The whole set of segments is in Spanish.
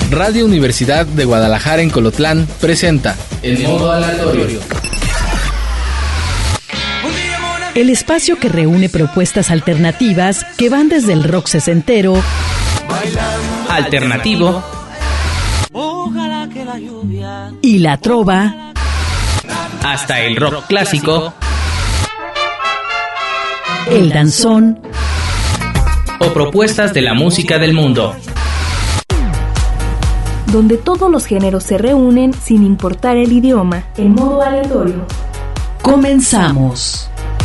Radio Universidad de Guadalajara en Colotlán presenta El Modo Aleatorio. El espacio que reúne propuestas alternativas que van desde el rock sesentero, alternativo y la trova, hasta el rock clásico, el danzón o propuestas de la música del mundo. Donde todos los géneros se reúnen sin importar el idioma. El Modo Aleatorio. Comenzamos.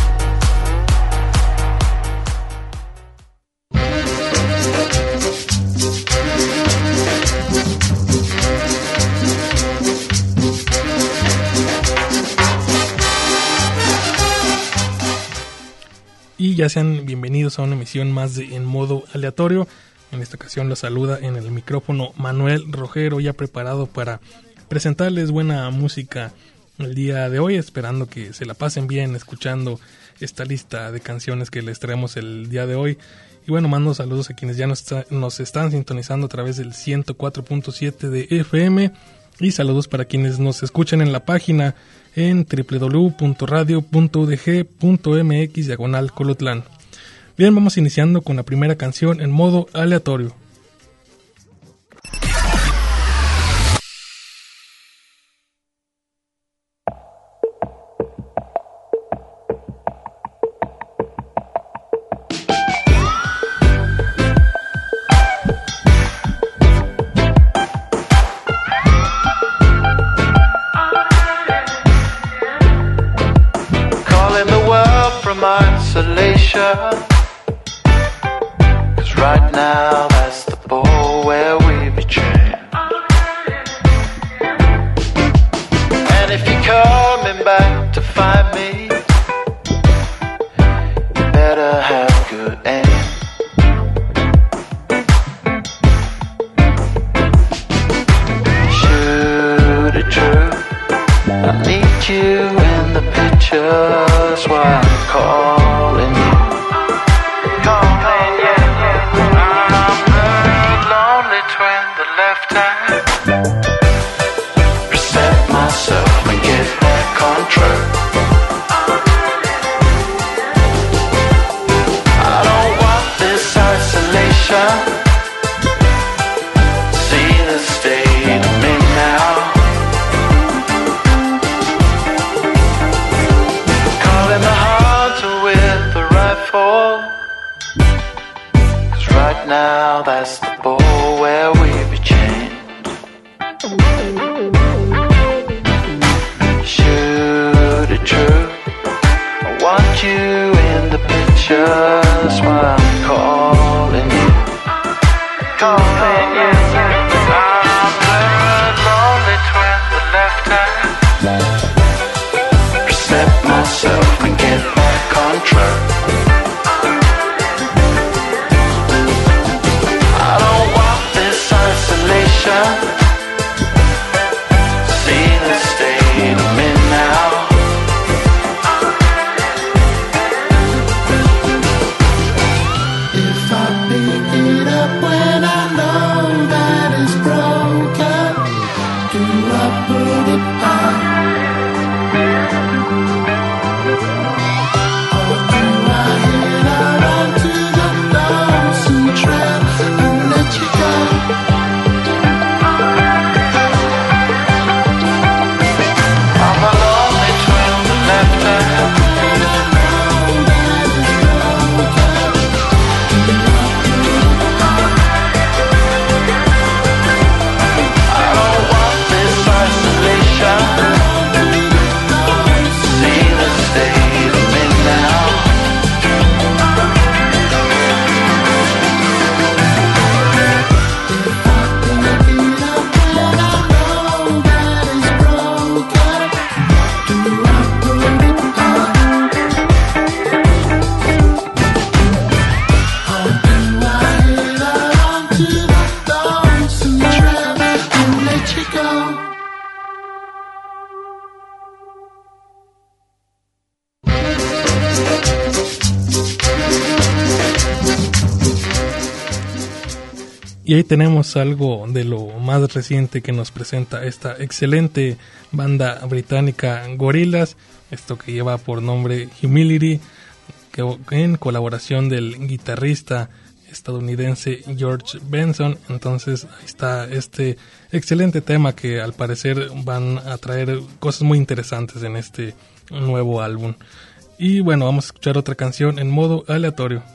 Y ya sean bienvenidos a una emisión más de En Modo Aleatorio. En esta ocasión los saluda en el micrófono Manuel Rojero, ya preparado para presentarles buena música el día de hoy, esperando que se la pasen bien escuchando esta lista de canciones que les traemos el día de hoy. Y bueno, mando saludos a quienes ya nos están sintonizando a través del 104.7 de FM, y saludos para quienes nos escuchan en la página en www.radio.udg.mx/Colotlán. Bien, vamos iniciando con la primera canción en modo aleatorio. Isolation, 'cause right now that's the ball where we betray. And if you're coming back to find me, you better have good aim. Shoot it true, I need you in the pictures while I'm calling you. Calling you. I'm the lonely twin that left hand. Reset myself and get back on track. I don't want this isolation. See the state I'm in now. Calling the hunter with the rifle, 'cause right now that's the ball where we be chained. Shoot it true, I want you in the pictures while I'm calling you. Calling you. I'm the lonely twin that left hand. Reset myself and get back on track. I don't want this isolation. See the state I'm in now. If I pick it up when I know that it's broken, do I put it on? Or do I head out onto the lonesome trail and let you go? Y ahí tenemos algo de lo más reciente que nos presenta esta excelente banda británica Gorillaz, esto que lleva por nombre Humility, que en colaboración del guitarrista estadounidense George Benson. Entonces ahí está este excelente tema que al parecer van a traer cosas muy interesantes en este nuevo álbum. Y bueno, vamos a escuchar otra canción en modo aleatorio.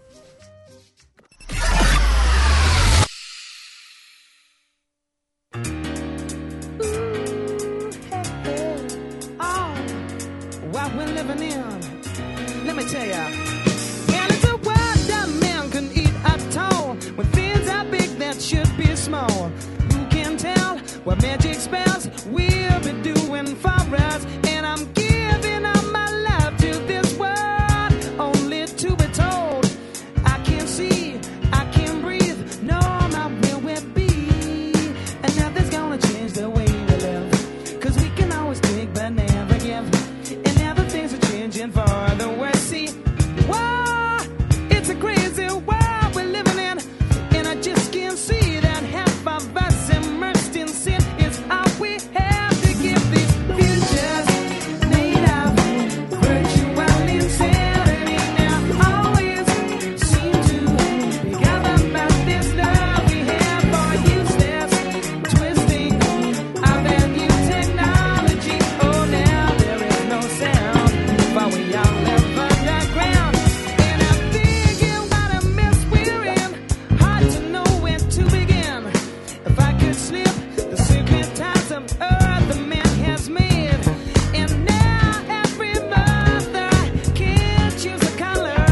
What magic spells we'll be doing for us, and I'm giving up my life to this world, only to be told I can't see, I can't breathe, no, not where we'll be, and nothing's gonna change the way we live, 'cause we can always take but never give, and now the things are changing for the worse. See, whoa, it's a crazy world we're living in, and I just can't see that half of us immersed in sin is all we have to give. These futures made of virtual insanity now always seem to be governed by this love we have for useless twisting of their new technology. Oh, now there is no sound, but we all live underground, and I'm thinking what a mess we're in, hard to know where to begin. If I could slip the secret ties of earth the man has made, and now every mother can choose a color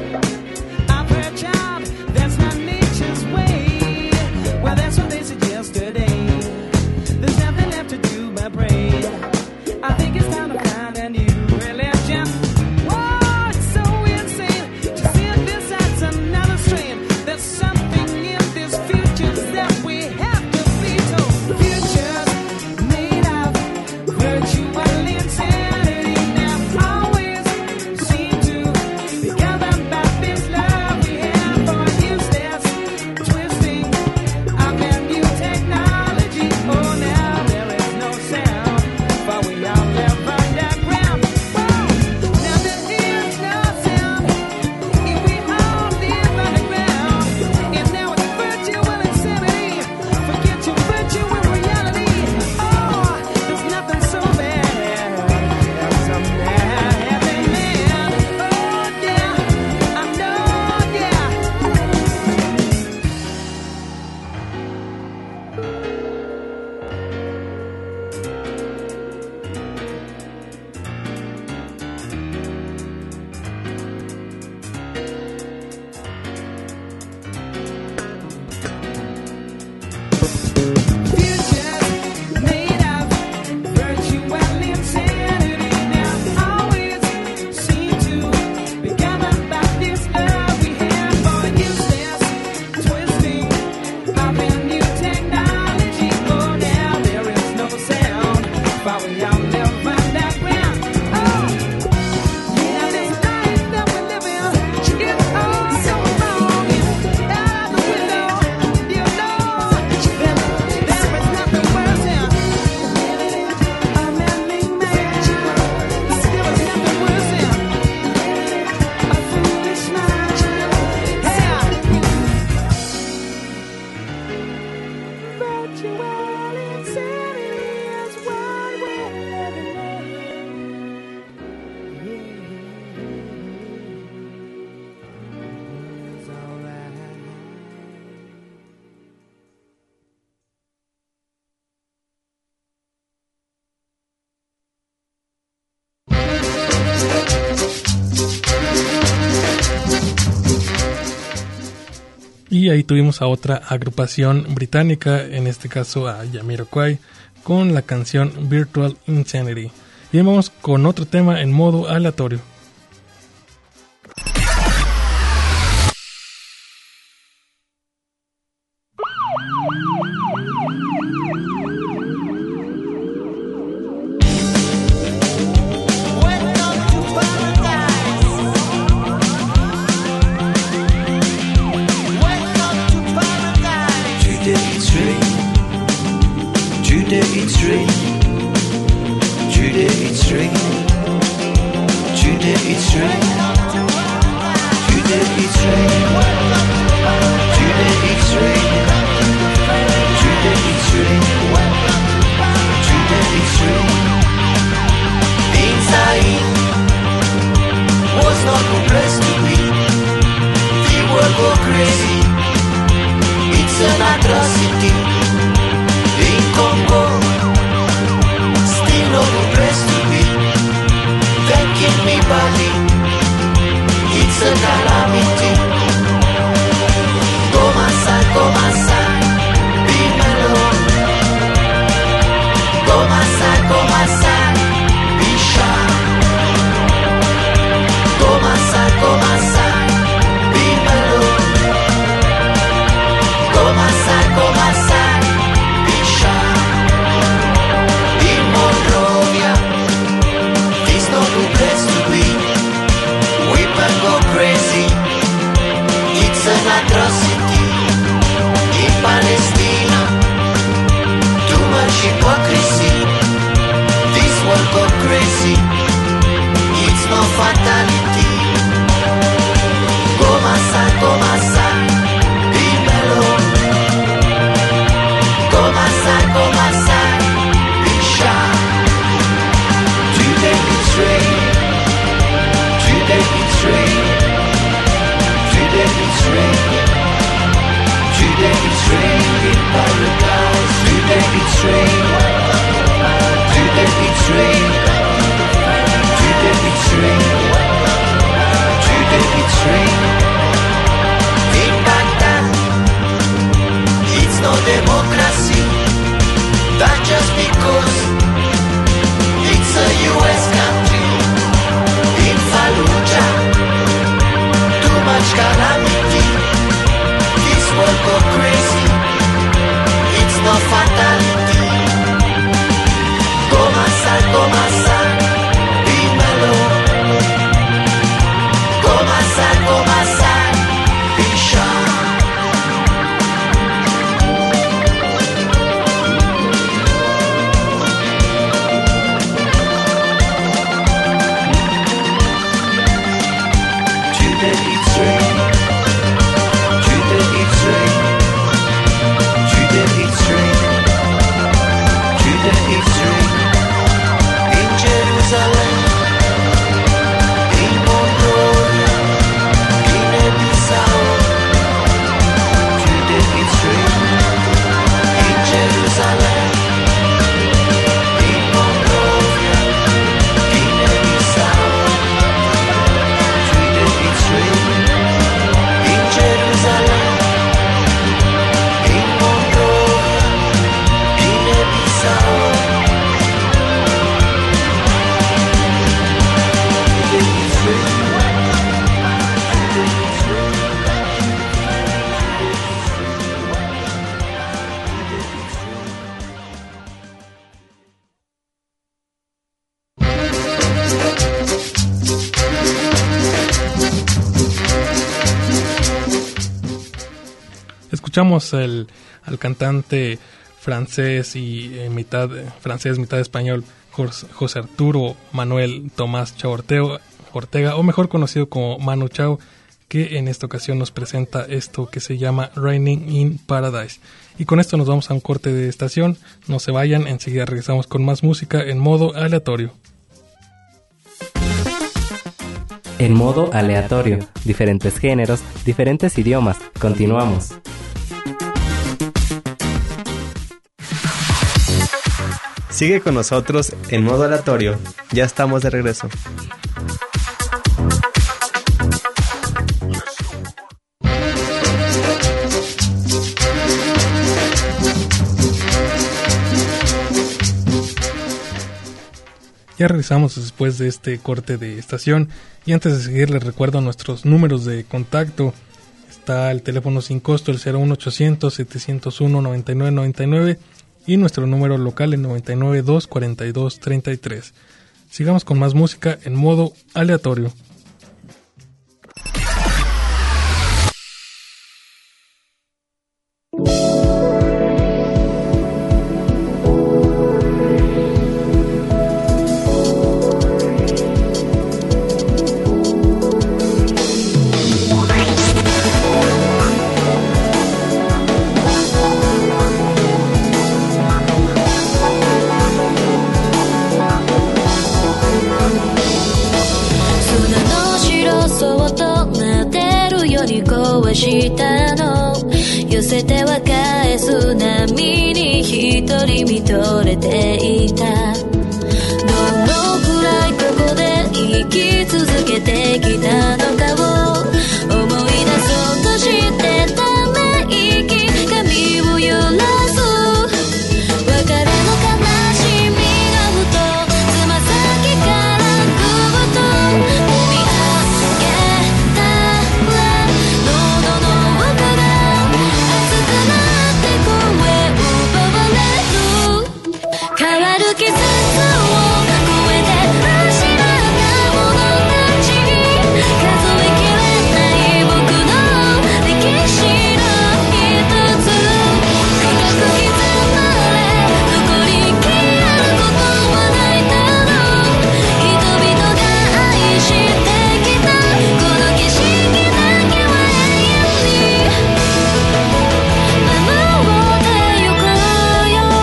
of her child. That's not nature's way. Well, that's what they suggest today. There's nothing left to do but pray. I think it's time to find a new religion. Whoa, it's so insane to see this as another strain. There's something in these futures that we have to be told. Futures made of virtual insanity now always seem to be governed by this love we have for useless twisting of their new technology. Oh, now there is no sound, but we all live underground. Whoa, now there is no sound, and we all live underground. And now it's virtual insanity. Forget your virtual reality. Oh, there's nothing so bad as some bad happy man. Oh, yeah, I know, yeah. Futures made of virtual insanity now always seem to be governed by this love we have for useless twisting of their new technology. Oh, now there is no sound, but we all live underground. Oh, yeah, this life that we're living is all so wrong. Out the window, you know, there is nothing worse than a manly man. There is nothing worse than a foolish man. Yeah. Virtual insanity is what we're living in. It's alright. Y ahí tuvimos a otra agrupación británica, en este caso a Jamiroquai, con la canción Virtual Insanity. Y vamos con otro tema en modo aleatorio. Welcome to paradise. rain. Today it's rain. Today it's rain. Today it's rain. Today it's rain. Today it's rain. Today it's rain. Today it's rain. Inside was not the place to be. The world go crazy. It's an atrocity. In Congo, still not the place to be. They kill me body. It's a calamity. Come aside, be mellow. Come aside, be shy. Come aside, be mellow. Come aside, be shy. In Monrovia, this not the place to be. Women go crazy. It's an atrocity. In Palestina, too much hypocrisy. This world go crazy. It's no fatality. Come aside, be mellow. Come aside, be shy. Today it's rain. Today it's rain. Today it's rain. Today it's rain in paradise. Today it's rain. Today it's rain. Today it's rain. Today it's rain. In Baghdad, it's no democracy. That's just because it's a US country. In Fallujah, too much calamity. This world go crazy. It's no fatality. Come aside, be mellow. Come aside, be shy. Today it's rain. Today it's rain. Today it's rain. Today it's rain. In Jerusalem, in Monrovia, Guinea-Bissau. Today it's rain. In Jerusalem, in Monrovia, Guinea-Bissau. Today it's rain. In Jerusalem, in Monrovia, Guinea-Bissau. Today it's rain. Today it's rain. Escuchamos al cantante francés y mitad francés, mitad español, José Arturo Manuel Tomás Chao Ortega, o mejor conocido como Manu Chao, que en esta ocasión nos presenta esto que se llama Raining in Paradise. Y con esto nos vamos a un corte de estación. No se vayan, enseguida regresamos con más música en modo aleatorio. En modo aleatorio, diferentes géneros, diferentes idiomas. Continuamos. Sigue con nosotros en modo aleatorio. Ya estamos de regreso. Ya regresamos después de este corte de estación y antes de seguir les recuerdo nuestros números de contacto. Está el teléfono sin costo, el 01800 701 9999 y nuestro número local, el 992 42 33. Sigamos con más música en modo aleatorio. せては返す波に一人見とれていた。どのくらいここで生き続けてきたのかを思い出そうとしてため息髪を揺らす。別れの悲しみがふとつま先からぐっと踏み上げたら喉の奥が熱くなって声を奪われる。変わる季節を超えて失ったものたち、数えきれない僕の歴史の一つ、深く刻まれ残りきることはないだろう。人々が愛してきたこの景色だけは永遠に守ってゆこうよ。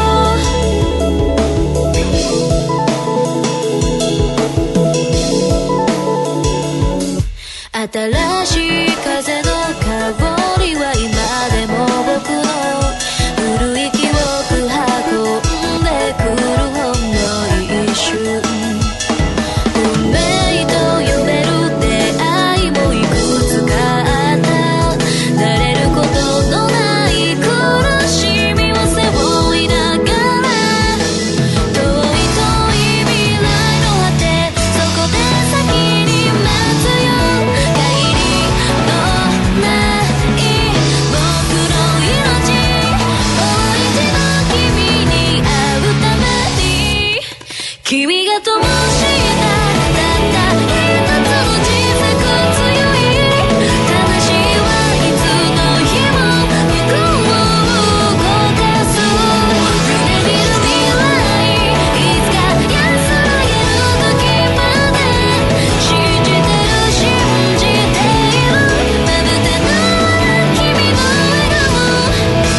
新しい風の香りは今でも僕の古い記憶運んでくるほんの一瞬。運命と呼べる出会いもいくつかあった。慣れることのない苦しみを背負いながら、遠い遠い未来の果て、そこで先に待つよ。帰りのない僕の命、もう一度君に会うために、君が灯したたった一つの小さく強い魂はいつの日も僕を動かす。夢見る未来、いつか安らげる時まで信じてる信じている。まぶてなら君の笑顔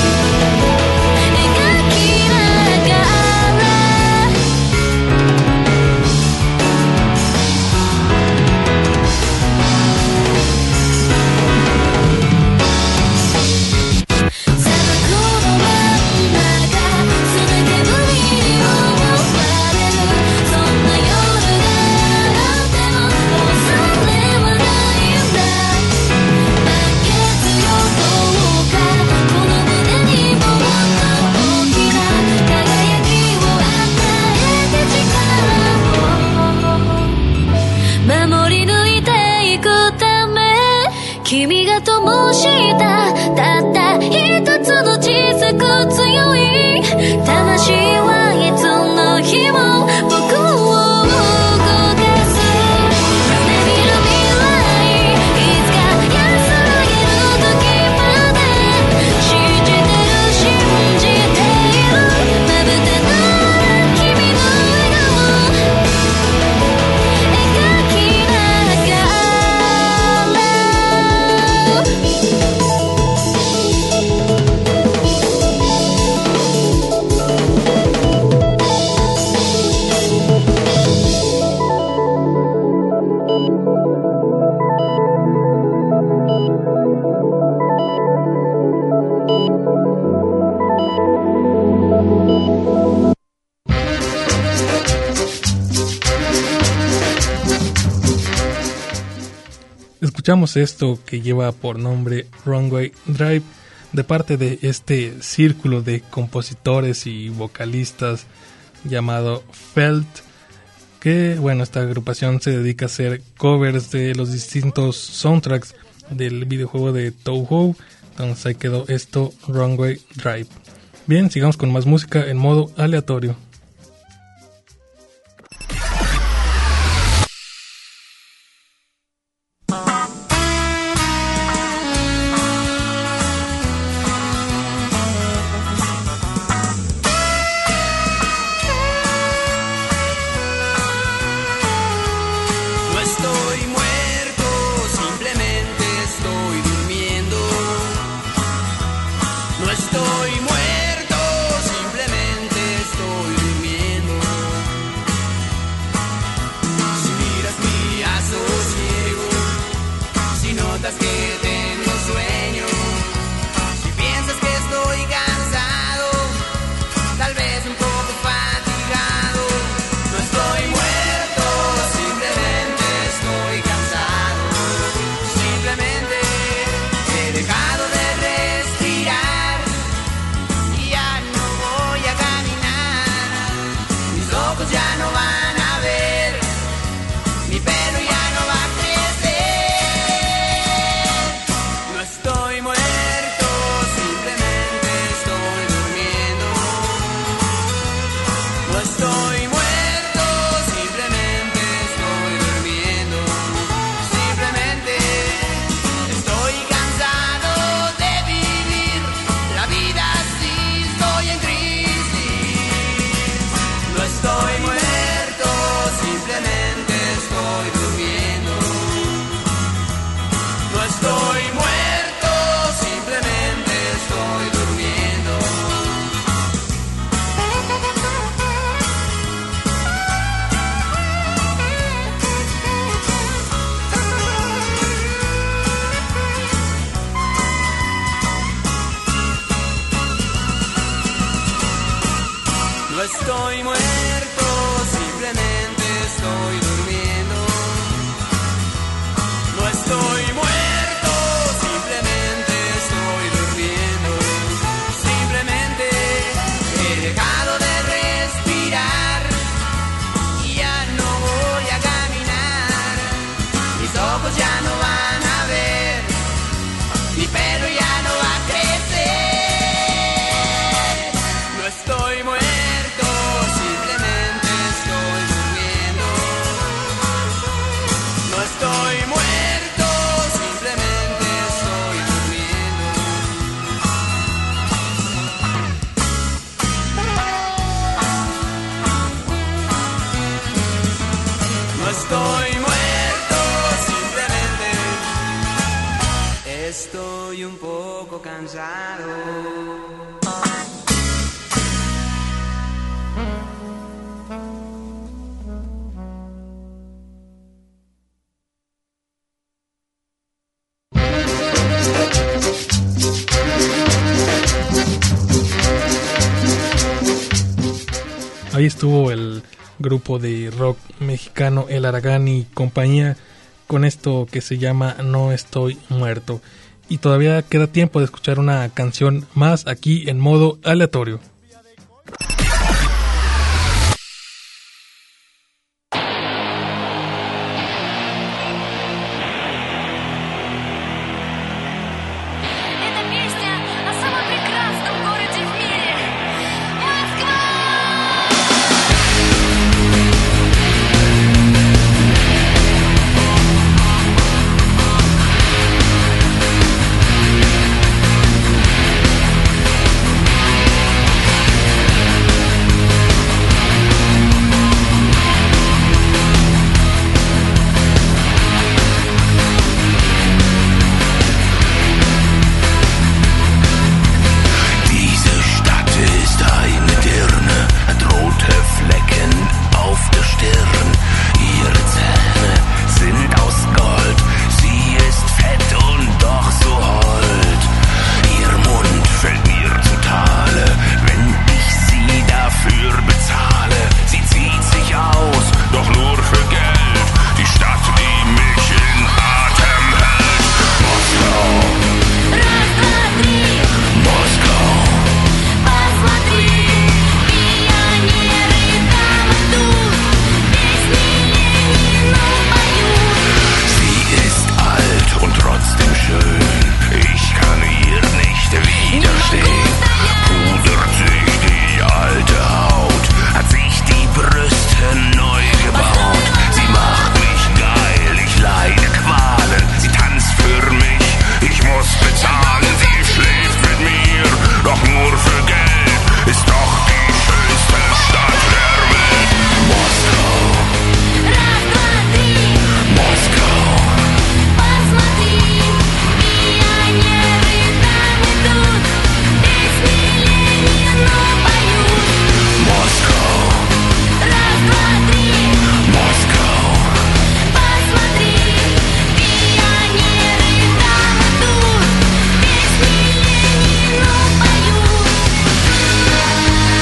描きながら、砂漠の真ん中、すべて無理に覆われる。そんな夜があっても恐れはないんだ。満月よどうかこの胸にもっと大きな輝きを与えて力を守り抜いていくため、君が灯したたった一つの小さく強い魂はいつの日も僕を動かす。夢見る未来、いつか安らげる時まで信じてる信じている。まぶてなら君の笑顔描きながら、 Escuchamos esto que lleva por nombre Runway Drive de parte de este círculo de compositores y vocalistas llamado Felt, que bueno, esta agrupación se dedica a hacer covers de los distintos soundtracks del videojuego de Touhou. Entonces ahí quedó esto, Runway Drive. Bien, sigamos con más música en modo aleatorio. No estoy muerto, simplemente estoy durmiendo. No estoy muerto, simplemente estoy durmiendo. Si miras mi asosiego, si notas que tengo sueño, si piensas que No estoy muerto, simplemente estoy durmiendo. No estoy muerto, simplemente estoy durmiendo. Simplemente he dejado de respirar y ya no voy a caminar. Mis ojos ya no van a ver, mi pelo ya no va a crecer. No estoy muerto, simplemente estoy durmiendo. No estoy muerto, simplemente estoy durmiendo. No estoy muerto, simplemente estoy un poco cansado. Ahí estuvo el grupo de rock mexicano El Aragán y compañía con esto que se llama No Estoy Muerto. Y todavía queda tiempo de escuchar una canción más aquí en modo aleatorio. Эта песня о самом прекрасном городе в мире. Москва! Diese Stadt ist eine Dirne, hat rote Flecken auf der Stirn. Ihre Zähne sind aus Gold, sie ist fett und doch so hold. Ihr Mund fällt mir zu Tale, wenn ich sie dafür bezahle. Sie zieht sich aus, doch nur für Geld, die Stadt, die mich in Atem hält. Moskau, Moskau. Посмотри, пионеры там идут, песни Ленину поют. Sie ist alt und trotzdem schön, ich kann ihr nicht widerstehen. Pudert sich die alte Haut, hat sich die Brüste neu gebaut. Sie macht mich geil, ich leide Qualen. Sie tanzt für mich, ich muss bezahlen. Sie schläft mit mir, doch nur für Geld. Ist doch die schönste Stadt der Welt. Moskau, Раз, два, три, Moskau. посмотри, пионеры там идут, песни Ленину поют. Moskau, Раз, два, три, Moskau. посмотри, пионеры там идут, песни Ленину поют.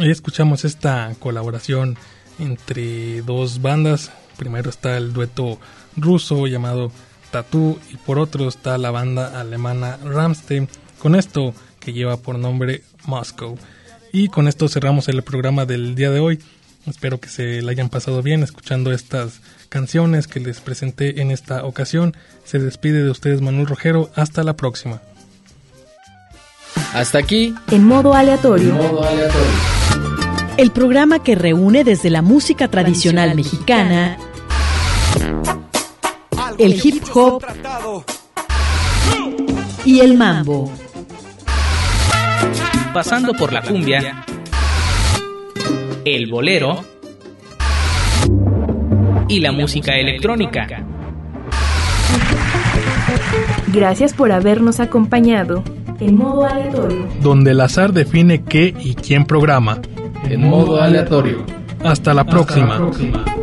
Ahí escuchamos esta colaboración entre dos bandas. Primero está el dueto ruso llamado Tattoo y por otro está la banda alemana Rammstein con esto que lleva por nombre Moscow. Y con esto cerramos el programa del día de hoy. Espero que se la hayan pasado bien escuchando estas canciones que les presenté en esta ocasión. Se despide de ustedes Manuel Rojero. Hasta la próxima. Hasta aquí En modo aleatorio. El programa que reúne desde la música tradicional mexicana, el hip hop y el mambo. Pasando por la cumbia, el bolero y la música electrónica. Gracias por habernos acompañado. En modo aleatorio. Donde el azar define qué y quién programa. En modo aleatorio. Hasta la próxima.